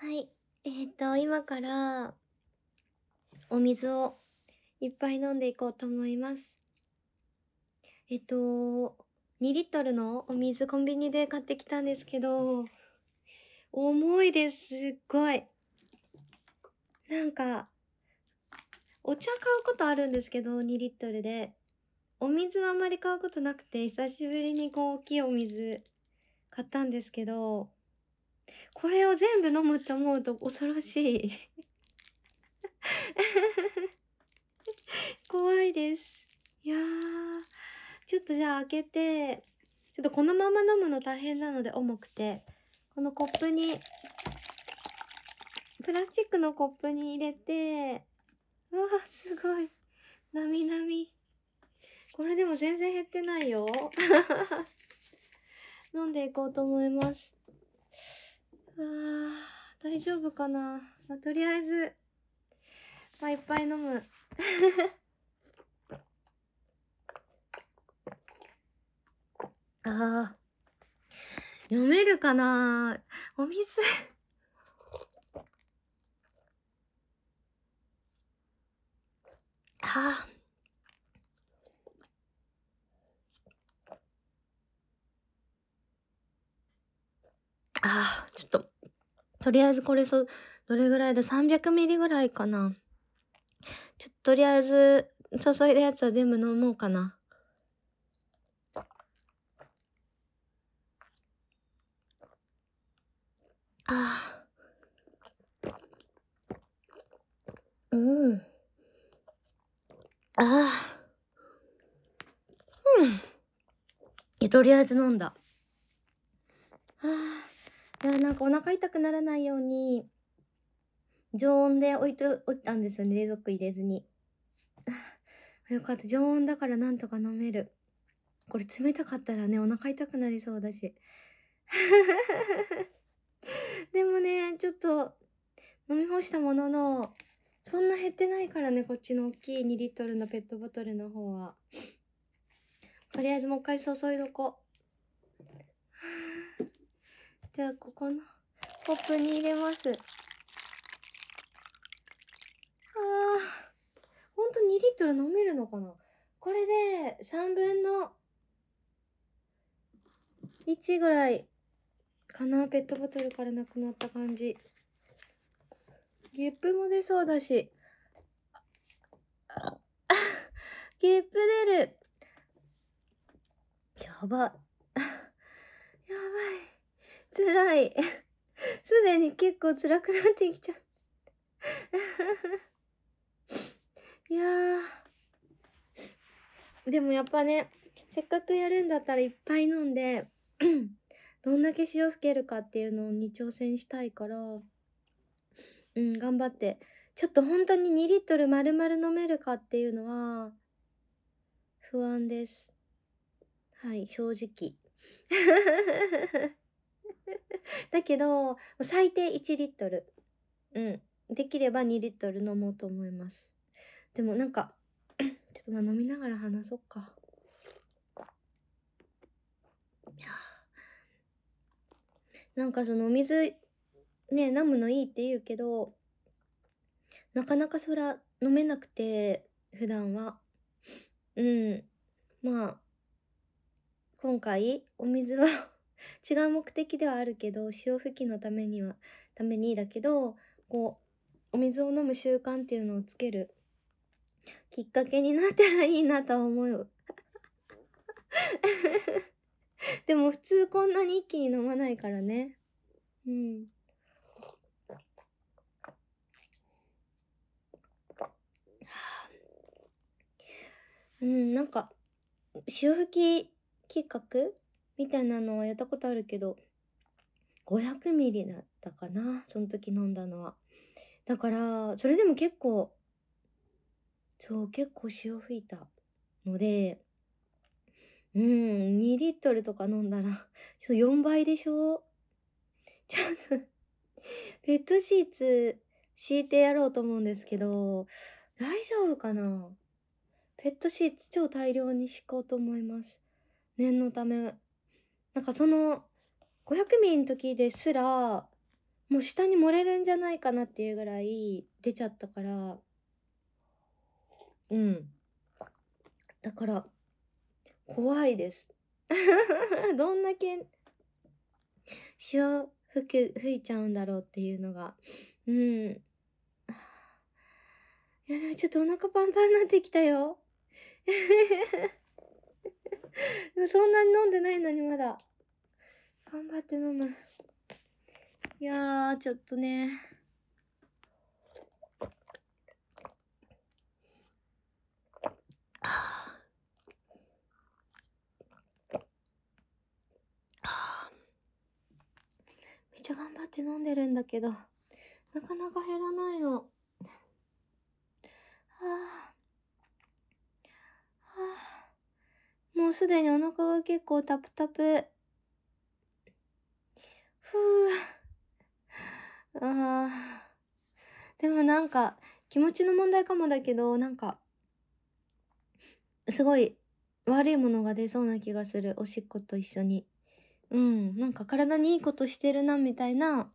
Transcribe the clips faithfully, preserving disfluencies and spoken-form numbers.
はい。えっと、今からお水をいっぱい飲んでいこうと思います。えっと、にリットルのお水コンビニで買ってきたんですけど、重いです、すっごい。なんか、お茶買うことあるんですけど、にリットルで。お水はあまり買うことなくて、久しぶりにこう大きいお水買ったんですけど、これを全部飲むって思うと恐ろしい。怖いです。いやー、ちょっとじゃあ開けて、ちょっとこのまま飲むの大変なので重くて、このコップに、プラスチックのコップに入れて、うわー、すごい。なみなみ。これでも全然減ってないよ。飲んでいこうと思います。あー、大丈夫かな。まあ、とりあえず、まあ、いっぱい飲む。あー、飲めるかな。お水あー。あー、ちょっと、とりあえずこれそ、どれぐらいだ ?さんびゃくミリ ぐらいかな。ちょっととりあえず、注いだやつは全部飲もうかな。ああ、うん。ああ、うん。いやとりあえず飲んだ。ああ、いや、なんかお腹痛くならないように、常温で置いと、置いたんですよね、冷蔵庫入れずに。あよかった、常温だからなんとか飲める。これ冷たかったらね、お腹痛くなりそうだし。でもね、ちょっと飲み干したものの、そんな減ってないからね、こっちの大きいにリットルのペットボトルの方は。とりあえずもう一回注いどこう。じゃあ、ここのコップに入れます。あー、ほんとにリットル飲めるのかな。これでさんぶんのいちぐらいかな、ペットボトルからなくなった感じ。ゲップも出そうだし。ゲップ出る。やばい。やばい。辛い。すでに結構辛くなってきちゃった。いやー。でもやっぱね、せっかくやるんだったらいっぱい飲んで、どんだけ潮吹けるかっていうのに挑戦したいから、うん、頑張って。ちょっと本当ににリットル丸々飲めるかっていうのは、不安です。はい、正直。だけど、最低いちリットル。うん。できればにリットル飲もうと思います。でもなんか、ちょっとまあ飲みながら話そうか。なんかそのお水、ね、飲むのいいって言うけど、なかなかそら飲めなくて、普段は。うん。まあ、今回、お水は違う目的ではあるけど、潮吹きのためには、ためにだけど、こう、お水を飲む習慣っていうのをつけるきっかけになったらいいなとは思う。でも普通こんなに一気に飲まないからね。うん。うん、なんか、潮吹き企画みたいなのはやったことあるけど、ごひゃくミリだったかな、その時飲んだのは。だから、それでも結構、そう、結構潮吹いたので、うん、にリットルとか飲んだら、そうよんばいでしょ。ちょっと、ペットシーツ敷いてやろうと思うんですけど、大丈夫かな。ペットシーツ超大量に敷こうと思います。念のため。なんかその、ごひゃくミリの時ですら、 もう下に漏れるんじゃないかなっていうぐらい出ちゃったから。うん。だから、怖いです。どんだけ潮吹く吹いちゃうんだろうっていうのが。うん。いや、でもちょっとお腹パンパンになってきたよ。でもそんなに飲んでないのにまだ。頑張って飲む。いやー、ちょっとね。めっちゃ頑張って飲んでるんだけど、なかなか減らないの。はあ、はあ、もうすでにお腹が結構タプタプ。ふう。ああ。でもなんか、気持ちの問題かもだけど、なんか、すごい悪いものが出そうな気がする。おしっこと一緒に。うん、なんか体にいいことしてるなみたいな。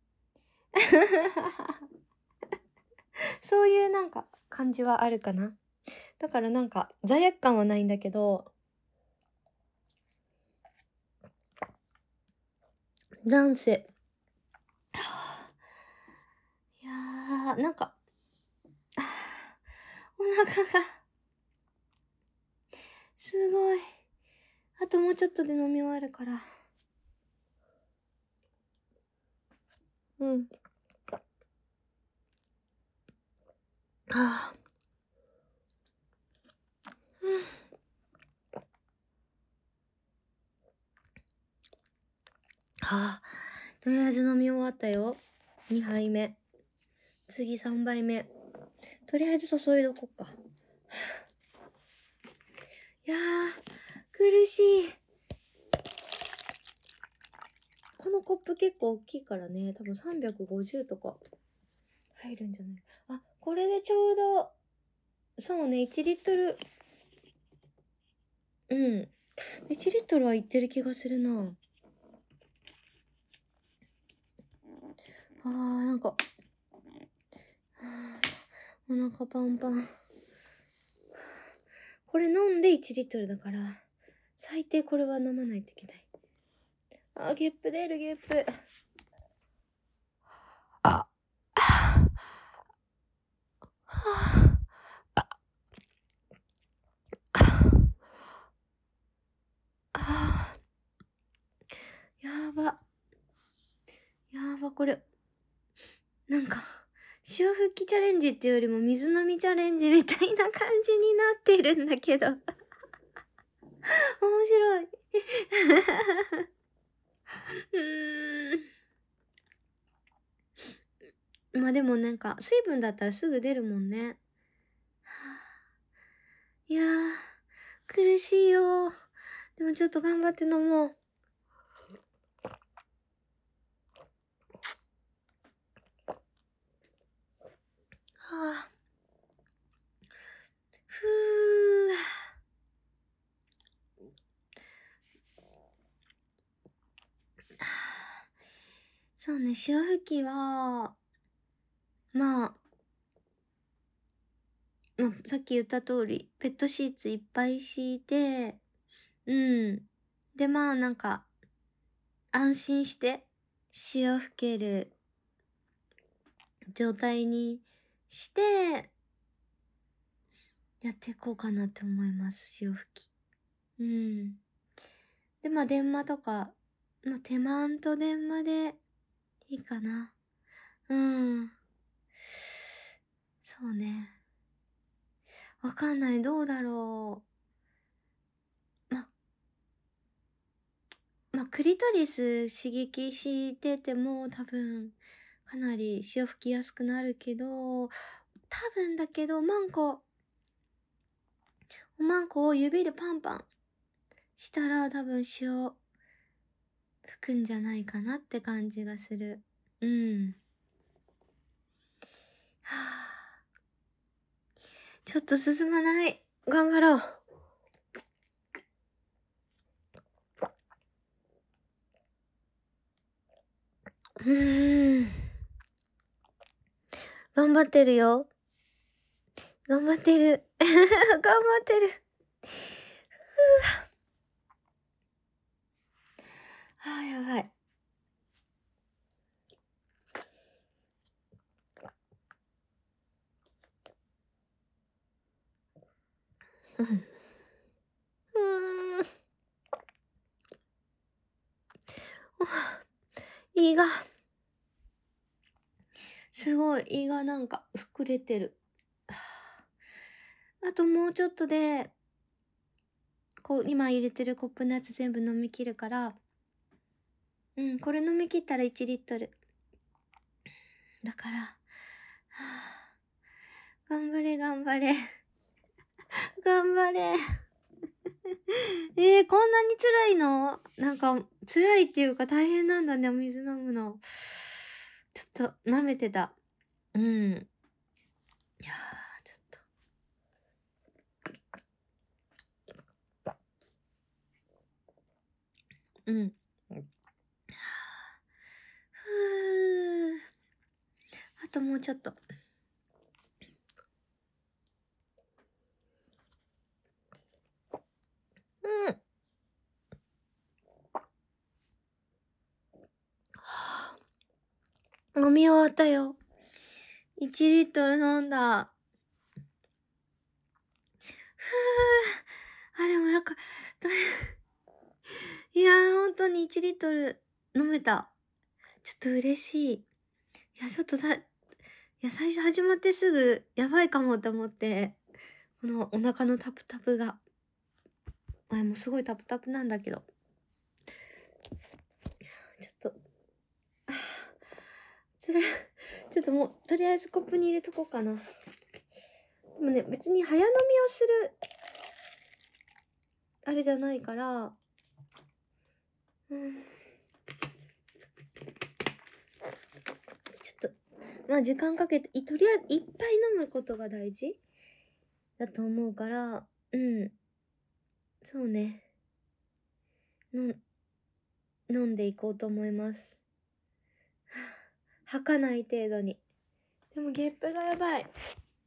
そういうなんか感じはあるかな。だからなんか罪悪感はないんだけど、なんせ、いやー、なんか、あーお腹が、すごい。あともうちょっとで飲み終わるから。うん。はあ。うん。はあ。とりあえず飲み終わったよ。にはいめ。次さんばいめ。とりあえず注いどこっか。いやー、苦しい。このコップ結構大きいからね、多分さんびゃくごじゅうとか入るんじゃない？あ、これでちょうど、そうね、いちリットル。うん。いちリットルはいってる気がするな。あー、なんか、はあ、お腹パンパン。これ飲んでいちリットルだから、最低これは飲まないといけない。あー、ゲップ出る、ゲップ。あ、はあ、あー、やば。やば、これ。なんか、潮吹きチャレンジっていうよりも水飲みチャレンジみたいな感じになってるんだけど。面白い。うーん。まあでもなんか、水分だったらすぐ出るもんね。はあ、いやー、苦しいよ。でもちょっと頑張って飲もう。はあ。ふぅ。そうね、潮吹きは、まあ、まあ、さっき言った通り、ペットシーツいっぱい敷いて、うん。で、まあなんか、安心して潮吹ける状態にして、やっていこうかなって思います、潮吹き。うん。で、まあ電話とか、まあ手間と電話でいいかな。うん。そうね。わかんない。どうだろう。ま、まあ、クリトリス刺激してても多分、かなり潮吹きやすくなるけど、多分だけど、マンコ、おまんこを指でパンパンしたら多分潮吹くんじゃないかなって感じがする。うん。はあ、ちょっと進まない。頑張ろう。うーん。 頑張ってるよ。頑張ってる。頑張ってる。ふぅ。はあ、やばい。うん。うーん。胃が、すごい胃がなんか膨れてる。あともうちょっとで、こう今入れてるコップのやつ全部飲み切るから、うん、これ飲み切ったらいちリットル。だから、はあ、頑張れ頑張れ。頑張れ。えー、こんなに辛いの？なんか、辛いっていうか大変なんだね、お水飲むの。ちょっと舐めてた。うん。いやー、ちょっと。うん。ふう。あともうちょっと。うん。はあ、飲み終わったよ。いちリットル飲んだ。ふう。あ、でもなんか、といやー、ほんとにいちリットル飲めた。ちょっと嬉しい。いや、ちょっとさ、いや、最初始まってすぐやばいかもと思って、このお腹のタプタプが。あ、もうすごいタプタプなんだけど。ちょっと、あー、つらちょっともう、とりあえずコップに入れとこうかな。でもね、別に早飲みをする、あれじゃないから、うん。ちょっと、まあ時間かけて、いとりあえずいっぱい飲むことが大事だと思うから、うん。そうね。のん飲んでいこうと思います。はあ、吐かない程度に。でもゲップがやばい。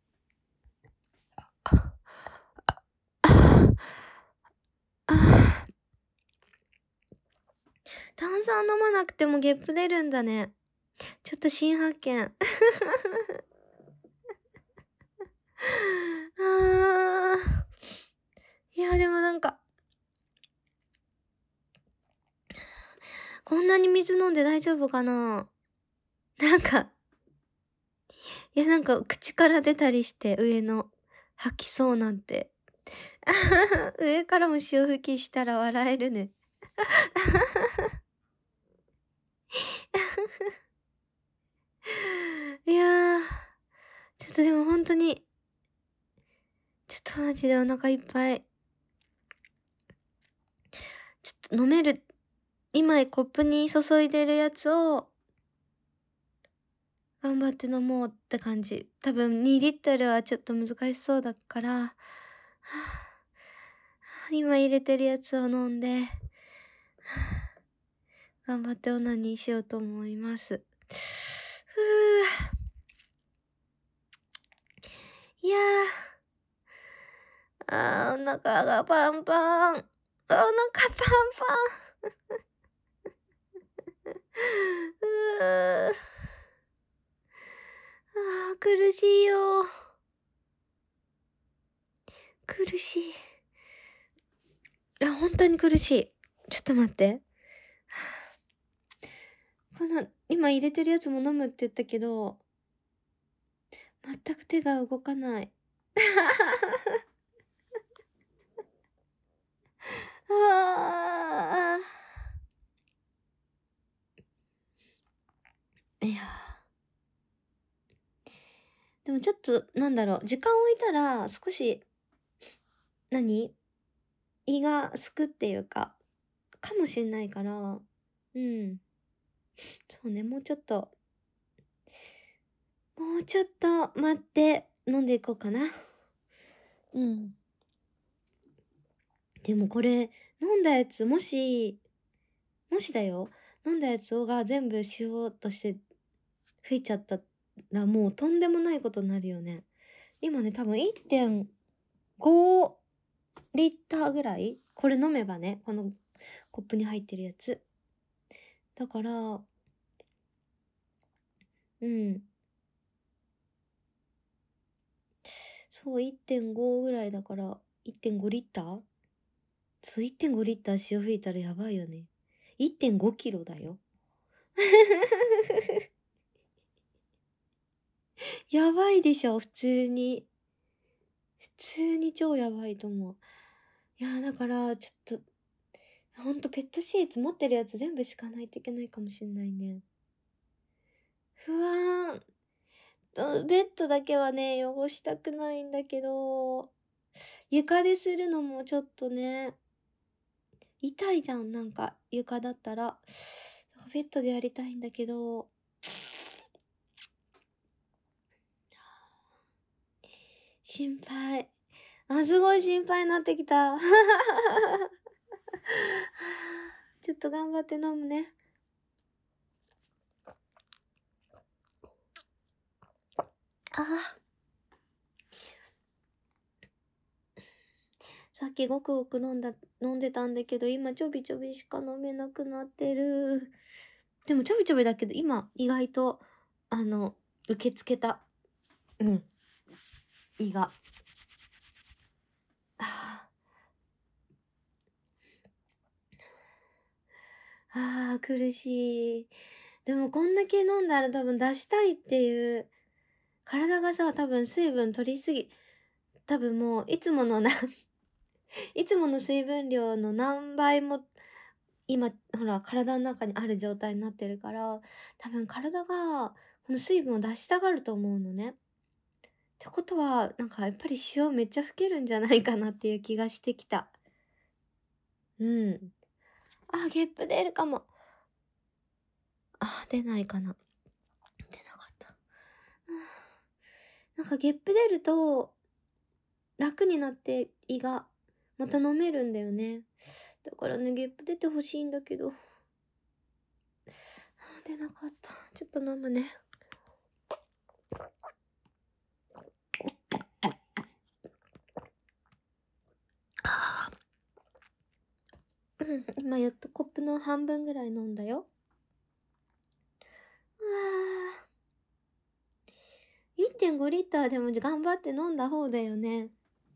炭酸飲まなくてもゲップ出るんだね。ちょっと新発見。あー。いや、でもなんか、こんなに水飲んで大丈夫かな？なんか、いやなんか口から出たりして上の吐きそうなんて。上からも潮吹きしたら笑えるね。いやー、ちょっとでもほんとに、ちょっとマジでお腹いっぱい。ちょっと飲める、今コップに注いでるやつを頑張って飲もうって感じ。多分にリットルはちょっと難しそうだから、はあ、今入れてるやつを飲んで、はあ、頑張ってオナニーしようと思います。ふぅ。いやー、あー、お腹がパンパン。お腹パンパン。うー。あー、苦しいよ。苦しい。あ、本当に苦しい。ちょっと待って。この、今入れてるやつも飲むって言ったけど、全く手が動かない。ああ。いや。でもちょっと、なんだろう、時間置いたら少し、何？胃がすくっていうか、かもしんないから、うん。そうね、もうちょっと、もうちょっと待って飲んでいこうかな。うん。でもこれ、飲んだやつ、もし、もしだよ、飲んだやつをが全部しようとして吹いちゃったらもうとんでもないことになるよね。今ね、多分いってんごリッターぐらいこれ飲めばね、このコップに入ってるやつ。だから、うん。そう、いってんごぐらいだから、いってんごリッターそう、いってんごリッター塩吹いたらやばいよね。いってんごキロだよ。やばいでしょ、普通に。普通に超やばいと思う。いや、だから、ちょっと、ほんとペットシーツ持ってるやつ全部敷かないといけないかもしんないね。不安。と、ベッドだけはね、汚したくないんだけど、床でするのもちょっとね、痛いじゃん、なんか床だったら。ベッドでやりたいんだけど、心配。あ、すごい心配になってきた。ちょっと頑張って飲むね。ああ。さっきごくごく飲んだ、飲んでたんだけど、今ちょびちょびしか飲めなくなってる。でもちょびちょびだけど、今意外と、あの、受け付けた。うん。胃が。ああ、あ苦しい。でもこんだけ飲んだら多分出したいっていう、体がさ、多分水分取りすぎ、多分もういつものな、いつもの水分量の何倍も今、ほら、体の中にある状態になってるから、多分体が、この水分を出したがると思うのね。ってことは、なんかやっぱり塩めっちゃ吹けるんじゃないかなっていう気がしてきた。うん。あ、ゲップ出るかも。あ、出ないかな。出なかった。なんかゲップ出ると、楽になって胃が、また飲めるんだよね。だからね、ゲップ出てほしいんだけど。出なかった。ちょっと飲むね。うん、今やっとコップの半分ぐらい飲んだよ。うわー。いってんごリッターでも頑張って飲んだ方だよね。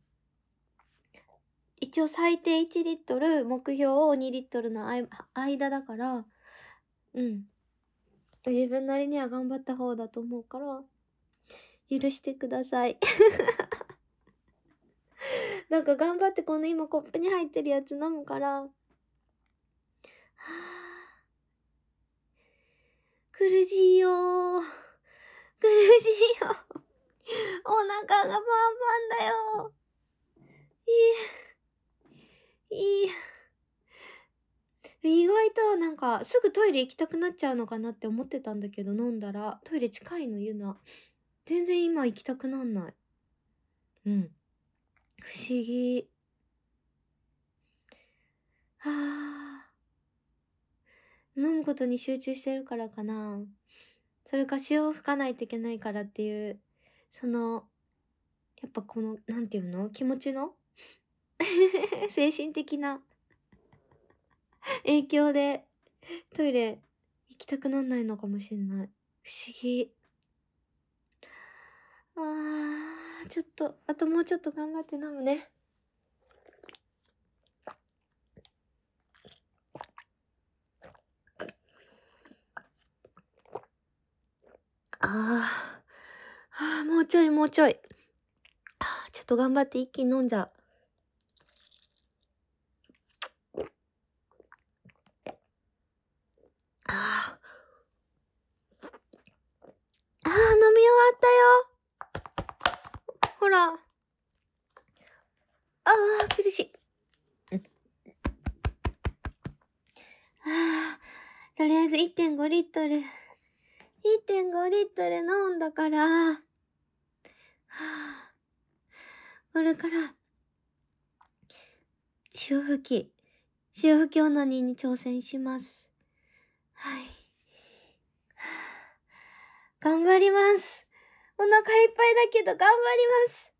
一応最低いちリットル、目標をにリットルの間だから、うん。自分なりには頑張った方だと思うから、許してください。なんか頑張ってこの今コップに入ってるやつ飲むから、はぁ、苦しいよー。苦しいよ。お腹がパンパンだよ。いい、いい。意外となんかすぐトイレ行きたくなっちゃうのかなって思ってたんだけど、飲んだらトイレ近いのゆな。全然今行きたくなんない。うん。不思議。はあ。飲むことに集中してるからかな。それか塩を吹かないといけないからっていう、その、やっぱこの、なんていうの気持ちの精神的な影響でトイレ行きたくなんないのかもしんない。不思議。あー、ちょっと、あともうちょっと頑張って飲むね。ああ、ああ、もうちょいもうちょい。あーちょっと頑張って一気に飲んじゃう。ああ、ああ、飲み終わったよ。ほら。ああ、苦しい。ああ、とりあえずいってんごリットル。いってんごリットル飲んだから、はあ、これから、潮吹き、潮吹きオナニーに挑戦します。はい。 頑張ります。お腹いっぱいだけど頑張ります。